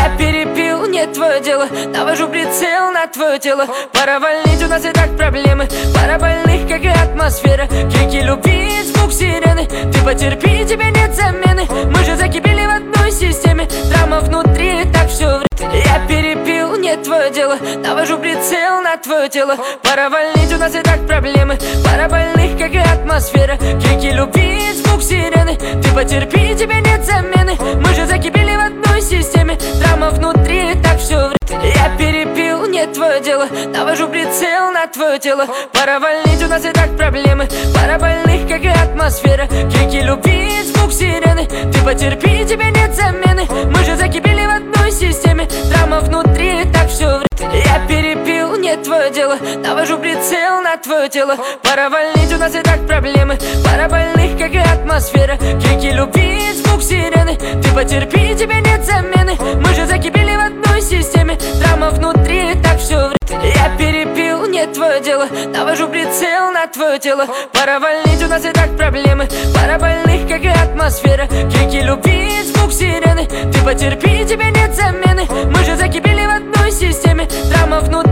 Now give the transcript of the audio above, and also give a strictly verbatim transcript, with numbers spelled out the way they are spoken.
Я перепил, не твое дело. Навожу прицел на твое тело. Пора валить, у нас и так проблемы. Пара больных, как и атмосфера. Крики любви, звук сирены. Ты потерпи, тебе нет замены. Мы же закипели в одной системе. Драма внутри, так все время. Я перепил, не твое дело. Навожу прицел на твое тело. Пора валить, у нас и так проблемы. Пара больных, как и атмосфера. Крики любви, звук сирены. Ты потерпи, тебе нет замены. Мы же закипели в одной системе. Драма внутри, так все время. Я перепил, не твое дело. Навожу прицел на твое тело. Пора валить, у нас и так проблемы. Пара больных, как и атмосфера. Крики любви, звук сирены. Ты потерпи, тебе нет замены. Мы же закипели в одной системе. Драма внутри, так все время. Я перепил, не твое дело. Навожу прицел на твое тело. Пора валить, у нас и так проблемы. Пара больных, как и атмосфера. Крики любви, звук сирены. Ты потерпи, тебе нет замены. Мы же закипели в одной системе. Драма внутри, так все время. Я перепил, не твое дело. Навожу прицел на твое тело. Пора валить, у нас и так проблемы. Пара больных, как и атмосфера. Крики любви, звук сирены. Ты потерпи, тебе нет замены. Мы же закипели в одной системе. Драма внутри.